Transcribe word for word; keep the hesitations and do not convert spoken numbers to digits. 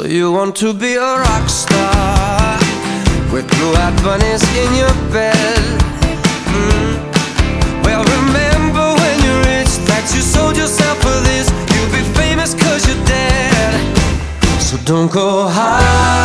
So you want to be a rock star with blue-eyed bunnies in your bed. mm. Well, remember when you reached that you sold yourself for this. You'll be famous cause you're dead. So don't go high.